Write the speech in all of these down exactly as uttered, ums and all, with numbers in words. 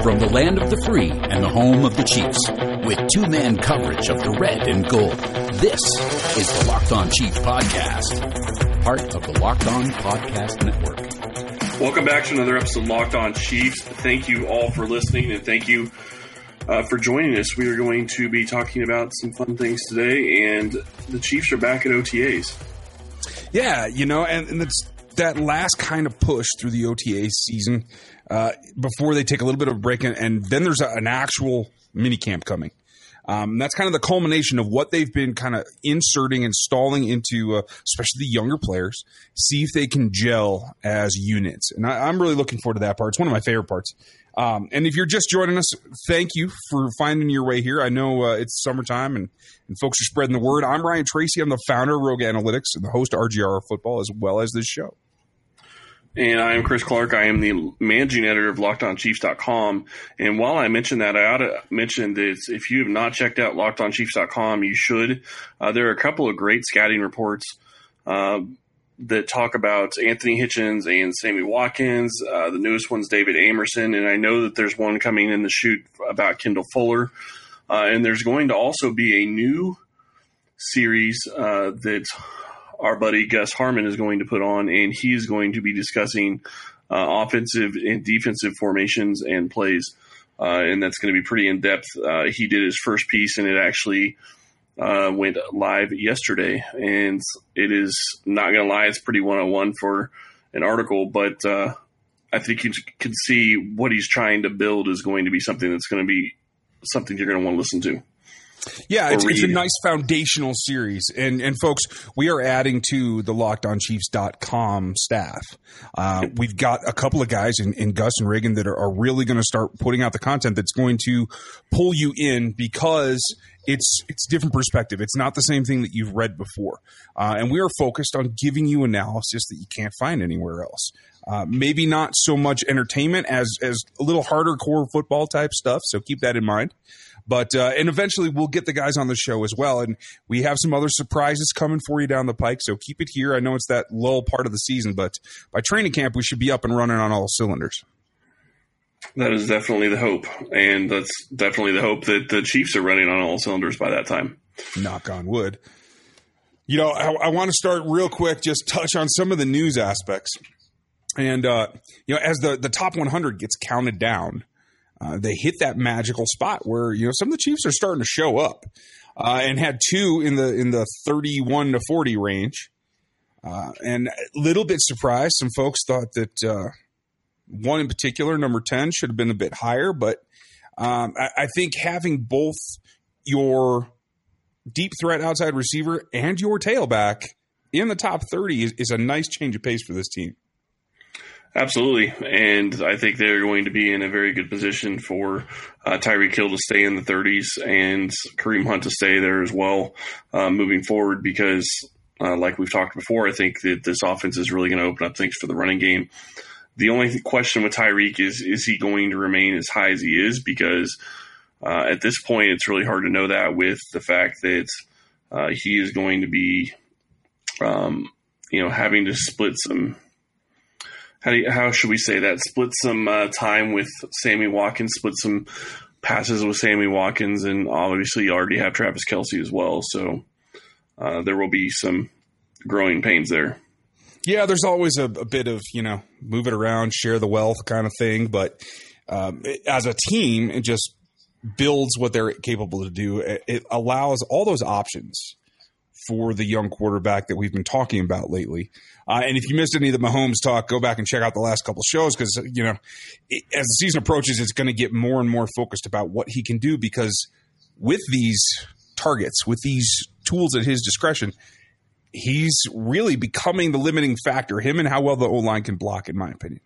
From the land of the free and the home of the Chiefs, with two-man coverage of the red and gold, this is the Locked On Chiefs podcast, part of the Locked On Podcast Network. Welcome back to another episode of Locked On Chiefs. Thank you all for listening, and thank you uh, for joining us. We are going to be talking about some fun things today, and the Chiefs are back at O T As. Yeah, you know, and, and it's that last kind of push through the O T A season uh, before they take a little bit of a break, and, and then there's a, an actual mini camp coming. Um, that's kind of the culmination of what they've been kind of inserting, installing into, uh, especially the younger players, see if they can gel as units. And I, I'm really looking forward to that part. It's one of my favorite parts. Um, and if you're just joining us, thank you for finding your way here. I know uh, it's summertime and, and folks are spreading the word. I'm Ryan Tracy. I'm the founder of Rogue Analytics and the host of R G R Football, as well as this show. And I am Chris Clark. I am the managing editor of Locked On Chiefs dot com. And while I mention that, I ought to mention that if you have not checked out Locked On Chiefs dot com, you should. Uh, there are a couple of great scouting reports uh, that talk about Anthony Hitchens and Sammy Watkins. Uh, the newest one's David Amerson. And I know that there's one coming in the chute about Kendall Fuller. Uh, and there's going to also be a new series uh, that our buddy Gus Harmon is going to put on, and he is going to be discussing uh, offensive and defensive formations and plays, uh, and that's going to be pretty in-depth. Uh, he did his first piece, and it actually uh, went live yesterday, and it is, not going to lie, it's pretty one-on-one for an article, but uh, I think you can see what he's trying to build is going to be something that's going to be something you're going to want to listen to. Yeah, it's, it's a nice foundational series. And, and folks, we are adding to the Locked On Chiefs dot com staff. Uh, we've got a couple of guys in, in Gus and Reagan that are, are really going to start putting out the content that's going to pull you in because it's it's different perspective. It's not the same thing that you've read before. Uh, and we are focused on giving you analysis that you can't find anywhere else. Uh, maybe not so much entertainment as, as a little harder core football type stuff, so keep that in mind. But uh, and eventually we'll get the guys on the show as well, and we have some other surprises coming for you down the pike. So keep it here. I know it's that lull part of the season, but by training camp we should be up and running on all cylinders. That is definitely the hope, and that's definitely the hope that the Chiefs are running on all cylinders by that time. Knock on wood. You know, I, I want to start real quick, just touch on some of the news aspects, and uh, you know, as the the top one hundred gets counted down. Uh, they hit that magical spot where, you know, some of the Chiefs are starting to show up uh, and had two in the in the thirty-one to forty range. Uh, and a little bit surprised. Some folks thought that uh, one in particular, number ten, should have been a bit higher. But um, I, I think having both your deep threat outside receiver and your tailback in the top thirty is, is a nice change of pace for this team. Absolutely, and I think they're going to be in a very good position for uh, Tyreek Hill to stay in the thirties and Kareem Hunt to stay there as well uh, moving forward because, uh, like we've talked before, I think that this offense is really going to open up things for the running game. The only question with Tyreek is, is he going to remain as high as he is? Because uh, at this point, it's really hard to know that with the fact that uh, he is going to be, um, you know, having to split some – How, do you, how should we say that? Split some uh, time with Sammy Watkins, split some passes with Sammy Watkins, and obviously you already have Travis Kelce as well. So uh, there will be some growing pains there. Yeah, there's always a, a bit of, you know, move it around, share the wealth kind of thing. But um, it, as a team, it just builds what they're capable to do. It, it allows all those options for the young quarterback that we've been talking about lately. Uh, and if you missed any of the Mahomes talk, go back and check out the last couple of shows because, you know, it, as the season approaches, it's going to get more and more focused about what he can do because with these targets, with these tools at his discretion, he's really becoming the limiting factor, him and how well the O-line can block, in my opinion.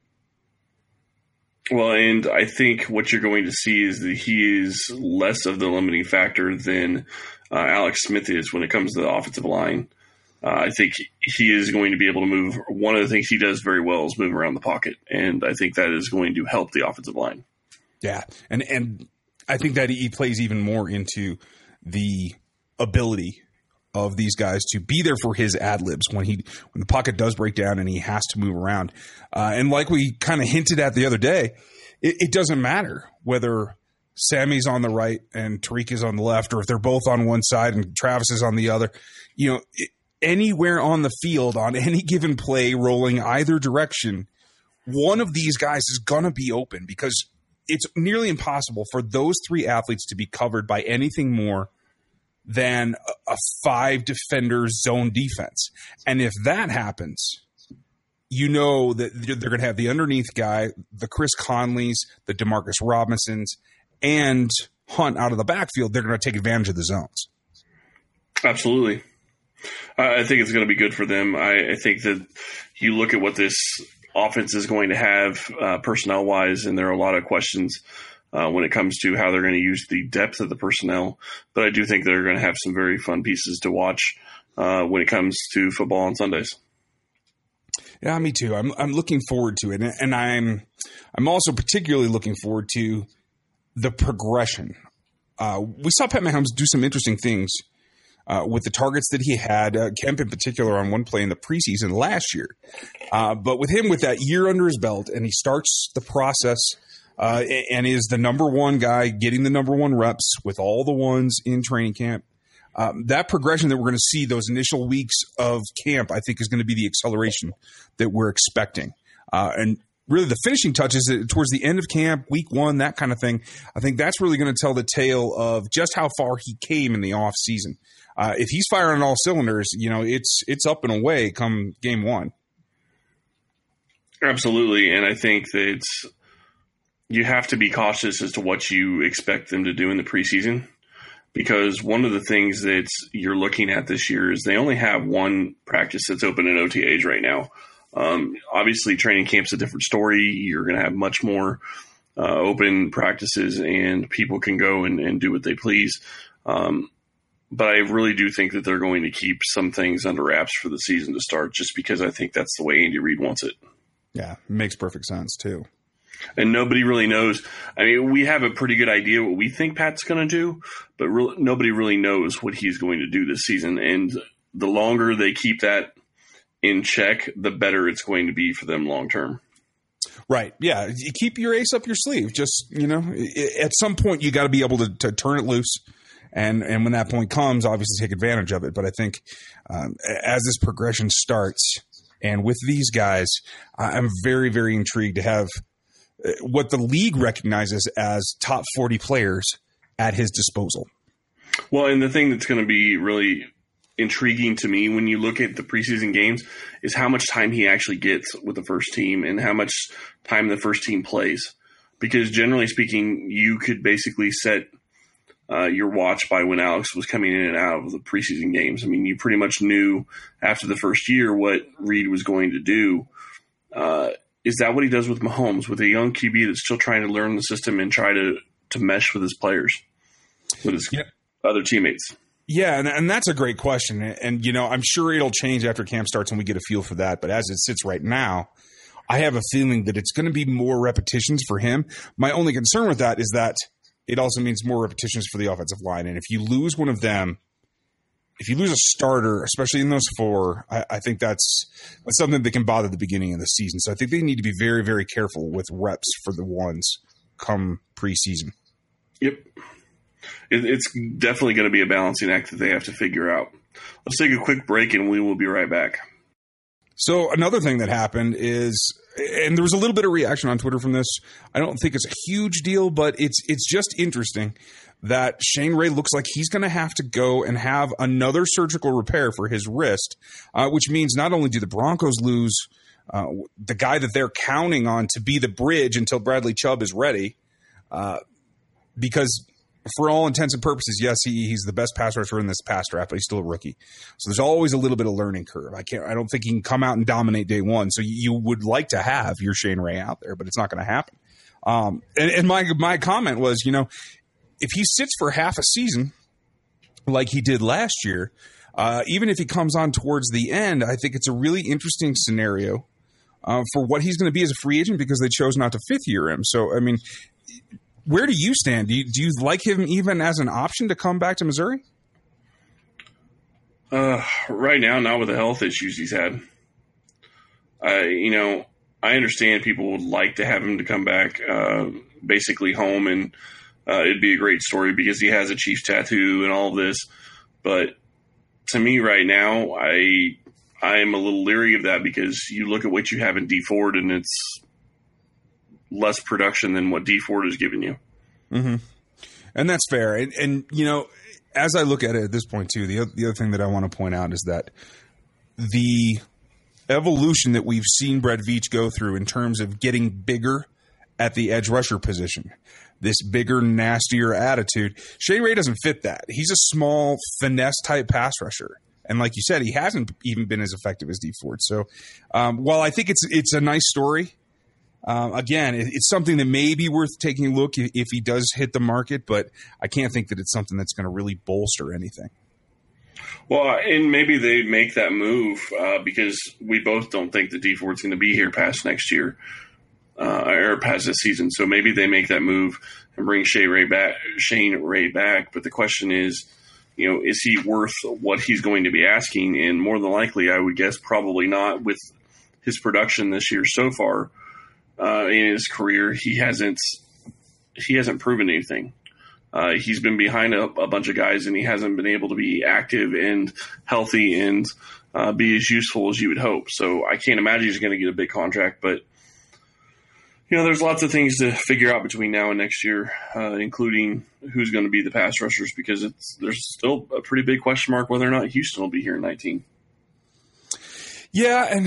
Well, and I think what you're going to see is that he is less of the limiting factor than uh, Alex Smith is when it comes to the offensive line. Uh, I think he is going to be able to move. One of the things he does very well is move around the pocket, and I think that is going to help the offensive line. Yeah, and and I think that he plays even more into the ability of these guys to be there for his ad libs when he when the pocket does break down and he has to move around. Uh, and like we kind of hinted at the other day, it, it doesn't matter whether Sammy's on the right and Tariq is on the left, or if they're both on one side and Travis is on the other. You know, it, anywhere on the field on any given play, rolling either direction, one of these guys is going to be open, because it's nearly impossible for those three athletes to be covered by anything more than a five defender zone defense. And if that happens, you know that they're going to have the underneath guy, the Chris Conleys, the Demarcus Robinsons, and Hunt out of the backfield. They're going to take advantage of the zones. Absolutely. I think it's going to be good for them. I, I think that you look at what this offense is going to have uh, personnel-wise, and there are a lot of questions uh, when it comes to how they're going to use the depth of the personnel. But I do think they're going to have some very fun pieces to watch uh, when it comes to football on Sundays. Yeah, me too. I'm I'm looking forward to it, and I'm I'm also particularly looking forward to the progression. Uh, we saw Pat Mahomes do some interesting things Uh, with the targets that he had, uh, Kemp in particular on one play in the preseason last year. Uh, but with him, with that year under his belt, and he starts the process uh, and is the number one guy getting the number one reps with all the ones in training camp, um, that progression that we're going to see those initial weeks of camp, I think, is going to be the acceleration that we're expecting. Uh, and really the finishing touches towards the end of camp, week one, that kind of thing, I think that's really going to tell the tale of just how far he came in the offseason. Uh, if he's firing on all cylinders, you know, it's it's up and away come game one. Absolutely, and I think that it's, you have to be cautious as to what you expect them to do in the preseason, because one of the things that you're looking at this year is they only have one practice that's open in O T As right now. Um, obviously, training camp's a different story. You're going to have much more uh, open practices, and people can go and, and do what they please. Um, But I really do think that they're going to keep some things under wraps for the season to start, just because I think that's the way Andy Reid wants it. Yeah, it makes perfect sense too. And nobody really knows. I mean, we have a pretty good idea what we think Pat's going to do, but re- nobody really knows what he's going to do this season. And the longer they keep that in check, the better it's going to be for them long term. Right. Yeah. You keep your ace up your sleeve. Just, you know, at some point you got to be able to, to turn it loose. And and when that point comes, obviously take advantage of it. But I think um, as this progression starts, and with these guys, I'm very, very intrigued to have what the league recognizes as top forty players at his disposal. Well, and the thing that's going to be really intriguing to me when you look at the preseason games is how much time he actually gets with the first team and how much time the first team plays. Because generally speaking, you could basically set Uh, your watch by when Alex was coming in and out of the preseason games. I mean, you pretty much knew after the first year what Reid was going to do. Uh, is that what he does with Mahomes, with a young Q B that's still trying to learn the system and try to, to mesh with his players, with his yeah. other teammates? Yeah, and, and that's a great question. And, you know, I'm sure it'll change after camp starts and we get a feel for that. But as it sits right now, I have a feeling that it's going to be more repetitions for him. My only concern with that is that it also means more repetitions for the offensive line. And if you lose one of them, if you lose a starter, especially in those four, I, I think that's, that's something that can bother the beginning of the season. So I think they need to be very, very careful with reps for the ones come preseason. Yep. It, it's definitely going to be a balancing act that they have to figure out. Let's take a quick break and we will be right back. So another thing that happened is, and there was a little bit of reaction on Twitter from this. I don't think it's a huge deal, but it's it's just interesting that Shane Ray looks like he's going to have to go and have another surgical repair for his wrist, uh, which means not only do the Broncos lose uh, the guy that they're counting on to be the bridge until Bradley Chubb is ready, uh, because for all intents and purposes, yes, he, he's the best pass rusher in this pass draft, but he's still a rookie. So there's always a little bit of learning curve. I can't. I don't think he can come out and dominate day one. So you would like to have your Shane Ray out there, but it's not going to happen. Um, and, and my my comment was, you know, if he sits for half a season like he did last year, uh, even if he comes on towards the end, I think it's a really interesting scenario uh, for what he's going to be as a free agent, because they chose not to fifth year him. So I mean, where do you stand? Do you, do you like him even as an option to come back to Missouri? Uh, right now, not with the health issues he's had. I, you know, I understand people would like to have him to come back, uh, basically home, and uh, it'd be a great story because he has a Chiefs tattoo and all of this. But to me, right now, I I am a little leery of that because you look at what you have in D Ford, and it's less production than what D Ford has given you. Mm-hmm. And that's fair. And, and you know, as I look at it at this point too, the the other thing that I want to point out is that the evolution that we've seen Brett Veach go through in terms of getting bigger at the edge rusher position, this bigger, nastier attitude, Shane Ray doesn't fit that. He's a small, finesse type pass rusher. And like you said, he hasn't even been as effective as D Ford. So um, while I think it's it's a nice story, um, again, it, it's something that may be worth taking a look if, if he does hit the market, but I can't think that it's something that's going to really bolster anything. Well, and maybe they make that move uh, because we both don't think that D Ford's going to be here past next year uh, or past this season. So maybe they make that move and bring Shane Ray back. Shane Ray back. But the question is, you know, is he worth what he's going to be asking? And more than likely, I would guess probably not. With his production this year so far uh, in his career, he hasn't he hasn't proven anything. Uh, he's been behind a, a bunch of guys, and he hasn't been able to be active and healthy and uh, be as useful as you would hope. So I can't imagine he's going to get a big contract. But, you know, there's lots of things to figure out between now and next year, uh, including who's going to be the pass rushers, because it's there's still a pretty big question mark whether or not Houston will be here in nineteen. Yeah, and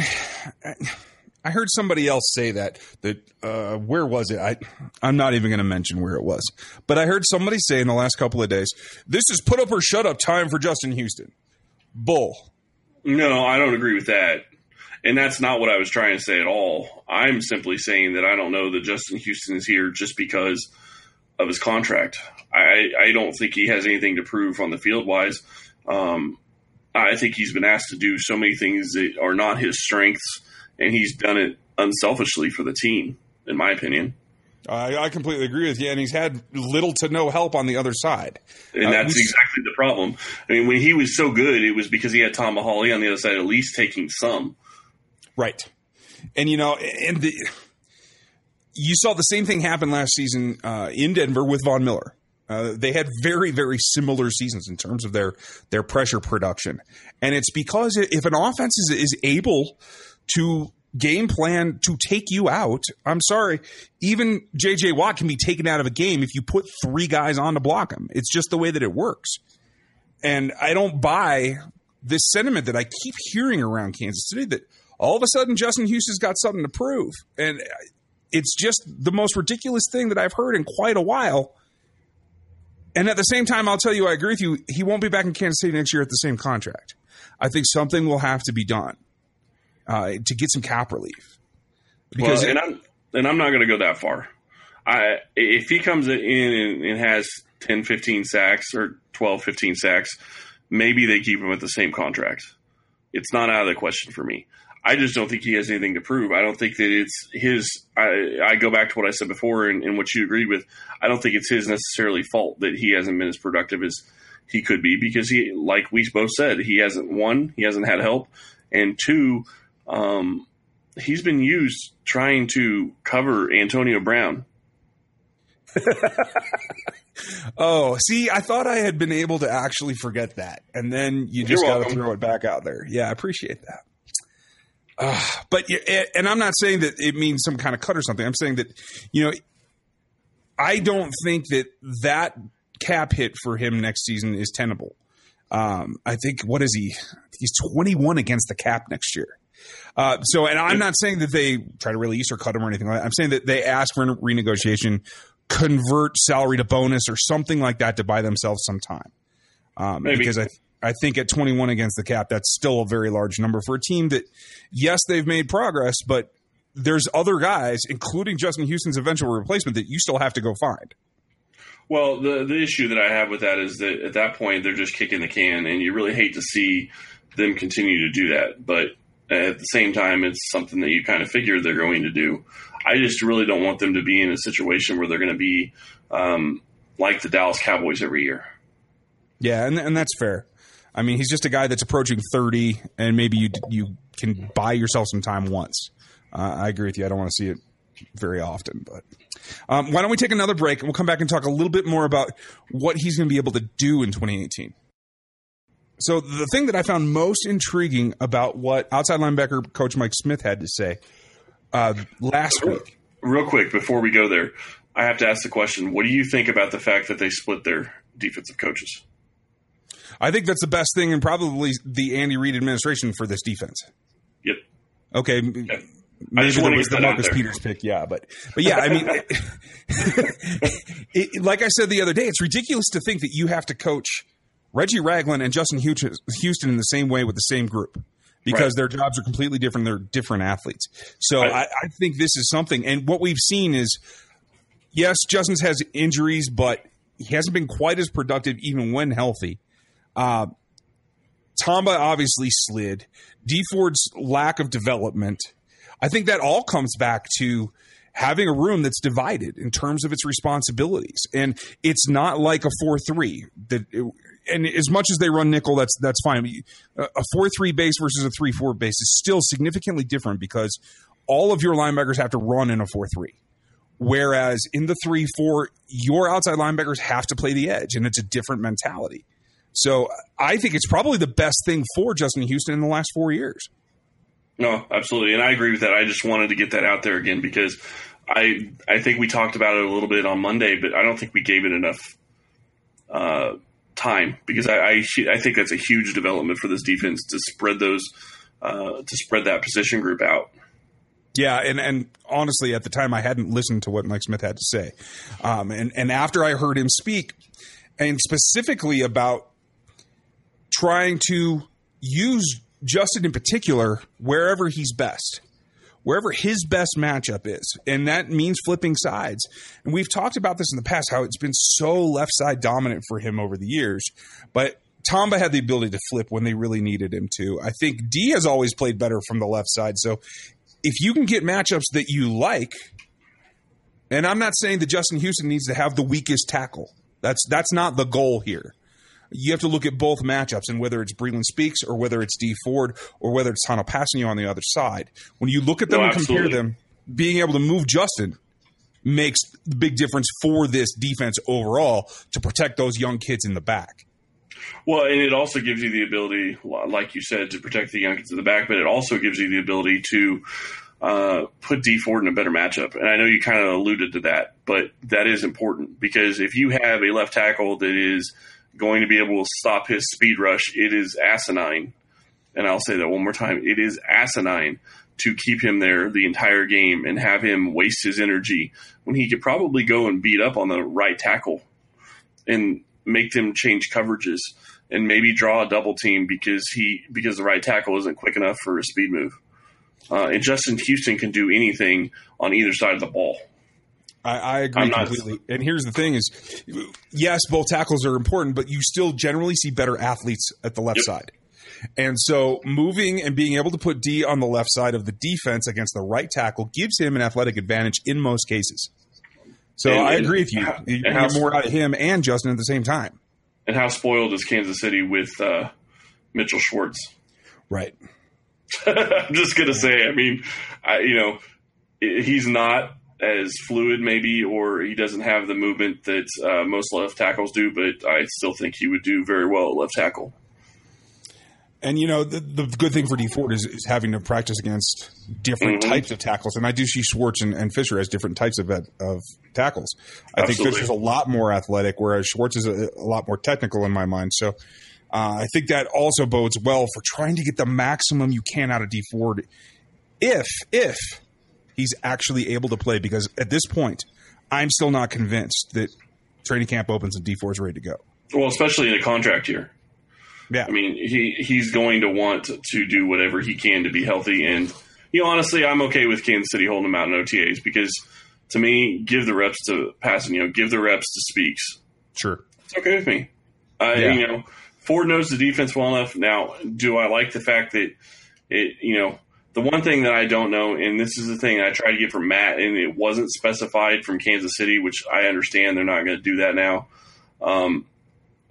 I heard somebody else say that, that uh, where was it? I, I'm not even going to mention where it was. But I heard somebody say in the last couple of days, this is put up or shut up time for Justin Houston. Bull. No, I don't agree with that. And that's not what I was trying to say at all. I'm simply saying that I don't know that Justin Houston is here just because of his contract. I, I don't think he has anything to prove on the field-wise. Um, I think he's been asked to do so many things that are not his strengths, and he's done it unselfishly for the team, in my opinion. I, I completely agree with you, and he's had little to no help on the other side. And uh, that's we, exactly the problem. I mean, when he was so good, it was because he had Tom Mahali on the other side at least taking some. Right. And, you know, and the, you saw the same thing happen last season uh, in Denver with Von Miller. Uh, they had very, very similar seasons in terms of their, their pressure production. And it's because if an offense is, is able to game plan to take you out, I'm sorry, even J J Watt can be taken out of a game if you put three guys on to block him. It's just the way that it works. And I don't buy this sentiment that I keep hearing around Kansas City that all of a sudden Justin Houston's got something to prove. And it's just the most ridiculous thing that I've heard in quite a while. And at the same time, I'll tell you, I agree with you. He won't be back in Kansas City next year at the same contract. I think something will have to be done uh, to get some cap relief. Because well, and I'm and I'm not going to go that far. I if he comes in and, and has ten, fifteen sacks or twelve, fifteen sacks, maybe they keep him at the same contract. It's not out of the question for me. I just don't think he has anything to prove. I don't think that it's his. I, I go back to what I said before and, and what you agreed with. I don't think it's his necessarily fault that he hasn't been as productive as he could be because he, like we both said, he hasn't one, he hasn't had help, and two, um, he's been used trying to cover Antonio Brown. Oh, see, I thought I had been able to actually forget that, and then you just got to throw it back out there. Yeah, I appreciate that. Uh, but and I'm not saying that it means some kind of cut or something. I'm saying that, you know, I don't think that that cap hit for him next season is tenable. Um, I think what is he? He's twenty-one against the cap next year. Uh, so, and I'm not saying that they try to release or cut him or anything like that. I'm saying that they ask for a renegotiation, convert salary to bonus or something like that to buy themselves some time. Um, because I. I think at twenty-one against the cap, that's still a very large number for a team that, yes, they've made progress, but there's other guys, including Justin Houston's eventual replacement, that you still have to go find. Well, the the issue that I have with that is that at that point, they're just kicking the can, and you really hate to see them continue to do that. But at the same time, it's something that you kind of figure they're going to do. I just really don't want them to be in a situation where they're going to be um, like the Dallas Cowboys every year. Yeah, and and that's fair. I mean, he's just a guy that's approaching thirty, and maybe you you can buy yourself some time once. Uh, I agree with you. I don't want to see it very often, but um, why don't we take another break and we'll come back and talk a little bit more about what he's going to be able to do in twenty eighteen. So the thing that I found most intriguing about what outside linebacker coach Mike Smith had to say uh, last week. Real quick, before we go there, I have to ask the question, what do you think about the fact that they split their defensive coaches? I think that's the best thing and probably the Andy Reid administration for this defense. Yep. Okay. okay. Maybe there was the Marcus Peters pick, yeah. But, but yeah, I mean, it, it, like I said the other day, it's ridiculous to think that you have to coach Reggie Ragland and Justin Houston in the same way with the same group because right. their jobs are completely different. They're different athletes. So right. I, I think this is something. And what we've seen is, yes, Justin's has injuries, but he hasn't been quite as productive even when healthy. Uh, Tamba obviously slid. D Ford's lack of development. I think that all comes back to having a room that's divided in terms of its responsibilities. And it's not like a four three. That it, and as much as they run nickel, that's that's fine. A four three base versus a three four base is still significantly different because all of your linebackers have to run in a four three. Whereas in the three four, your outside linebackers have to play the edge, and it's a different mentality. So I think it's probably the best thing for Justin Houston in the last four years. No, absolutely. And I agree with that. I just wanted to get that out there again because I I think we talked about it a little bit on Monday, but I don't think we gave it enough uh, time because I, I I think that's a huge development for this defense to spread those uh, to spread that position group out. Yeah, and, and honestly, at the time, I hadn't listened to what Mike Smith had to say. Um, and, and after I heard him speak, and specifically about trying to use Justin in particular wherever he's best, wherever his best matchup is. And that means flipping sides. And we've talked about this in the past, how it's been so left side dominant for him over the years. But Tamba had the ability to flip when they really needed him to. I think D has always played better from the left side. So if you can get matchups that you like, and I'm not saying that Justin Houston needs to have the weakest tackle. That's that's not the goal here. You have to look at both matchups and whether it's Breland Speaks or whether it's D Ford or whether it's Tano Passanio on the other side. When you look at them no, and compare them, being able to move Justin makes the big difference for this defense overall to protect those young kids in the back. Well, and it also gives you the ability, like you said, to protect the young kids in the back, but it also gives you the ability to uh, put D Ford in a better matchup. And I know you kind of alluded to that, but that is important because if you have a left tackle that is going to be able to stop his speed rush, it is asinine. And I'll say that one more time. It is asinine to keep him there the entire game and have him waste his energy when he could probably go and beat up on the right tackle and make them change coverages and maybe draw a double team because he because the right tackle isn't quick enough for a speed move. Uh, and Justin Houston can do anything on either side of the ball. I, I agree completely. And here's the thing is, yes, both tackles are important, but you still generally see better athletes at the left yep. side. And so moving and being able to put D on the left side of the defense against the right tackle gives him an athletic advantage in most cases. So and, I agree with you. You get more out of him and Justin at the same time. And how spoiled is Kansas City with uh, Mitchell Schwartz? Right. I'm just going to say, I mean, I, you know, he's not as fluid maybe, or he doesn't have the movement that uh, most left tackles do, but I still think he would do very well at left tackle. And, you know, the, the good thing for D Ford is, is having to practice against different mm-hmm. types of tackles. And I do see Schwartz and, and Fisher as different types of of tackles. I Absolutely. think Fisher's a lot more athletic, whereas Schwartz is a, a lot more technical in my mind. So uh, I think that also bodes well for trying to get the maximum you can out of D Ford if, if he's actually able to play. Because at this point, I'm still not convinced that training camp opens and D Ford's ready to go. Well, especially in a contract year. Yeah. I mean, he, he's going to want to do whatever he can to be healthy. And, you know, honestly, I'm okay with Kansas City holding him out in O T As because, to me, give the reps to Passing, you know, give the reps to Speaks. Sure. It's okay with me. Uh, yeah. You know, Ford knows the defense well enough. Now, do I like the fact that, it? you know, the one thing that I don't know, and this is the thing I tried to get from Matt, and it wasn't specified from Kansas City, which I understand they're not going to do that now, um,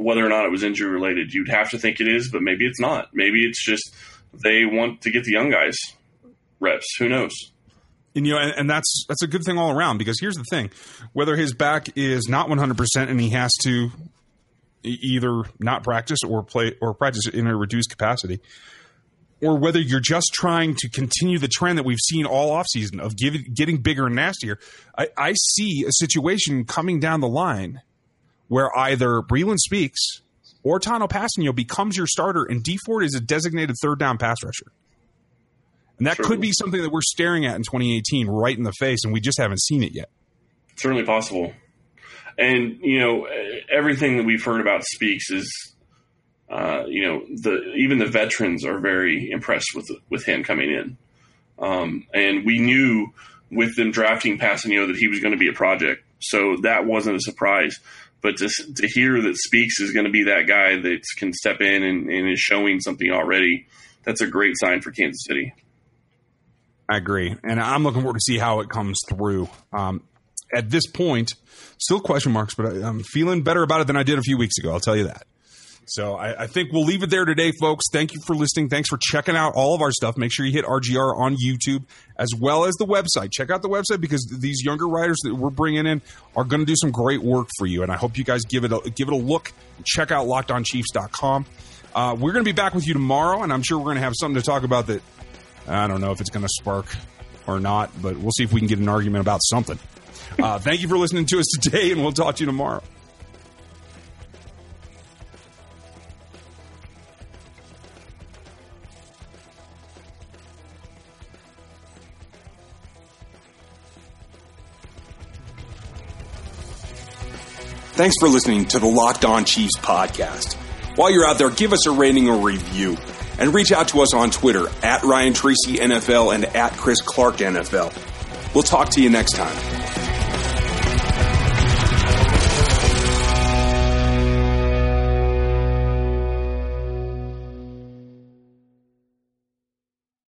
whether or not it was injury related. You'd have to think it is, but maybe it's not. Maybe it's just they want to get the young guys reps. Who knows? And, you know, and, and that's that's a good thing all around, because here's the thing: whether his back is not one hundred percent and he has to either not practice or play or practice in a reduced capacity, or whether you're just trying to continue the trend that we've seen all offseason of give, getting bigger and nastier, I, I see a situation coming down the line where either Breeland Speaks or Tano Passanio becomes your starter and Dee Ford is a designated third down pass rusher. And that Certainly. could be something that we're staring at in twenty eighteen right in the face, and we just haven't seen it yet. Certainly possible. And, you know, everything that we've heard about Speaks is, uh, you know, the even the veterans are very impressed with with him coming in. Um, and we knew with them drafting Passanio that he was going to be a project. So that wasn't a surprise. But to, to hear that Speaks is going to be that guy that can step in and, and is showing something already, that's a great sign for Kansas City. I agree. And I'm looking forward to see how it comes through. Um, at this point, still question marks, but I, I'm feeling better about it than I did a few weeks ago. I'll tell you that. So I, I think we'll leave it there today, folks. Thank you for listening. Thanks for checking out all of our stuff. Make sure you hit R G R on YouTube as well as the website. Check out the website, because these younger writers that we're bringing in are going to do some great work for you. And I hope you guys give it a, give it a look. Check out locked on chiefs dot com. Uh, we're going to be back with you tomorrow, and I'm sure we're going to have something to talk about that I don't know if it's going to spark or not, but we'll see if we can get an argument about something. Uh, thank you for listening to us today, and we'll talk to you tomorrow. Thanks for listening to the Locked On Chiefs podcast. While you're out there, give us a rating or review, and reach out to us on Twitter at Ryan Tracy N F L and at Chris Clark N F L. We'll talk to you next time.